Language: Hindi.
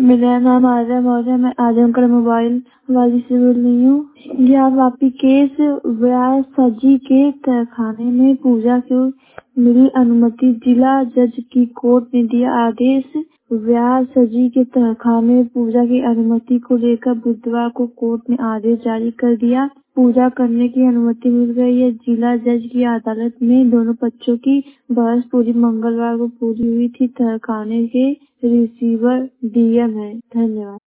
मेरा नाम आर्या मौर्य। मैं आजमगढ़ मोबाइल वाली से बोल रही हूँ। यह वापी केस व्यास सजी के तहखाने में पूजा को मिली अनुमति। जिला जज की कोर्ट ने दिया आदेश। व्यास सजी के तहखाने में पूजा की अनुमति को लेकर बुधवार को कोर्ट ने आदेश जारी कर दिया। पूजा करने की अनुमति मिल गई है। जिला जज की अदालत में दोनों पक्षों की बहस पूरी मंगलवार को पूरी हुई थी। तहखाने के रिसीवर डीएम है। धन्यवाद।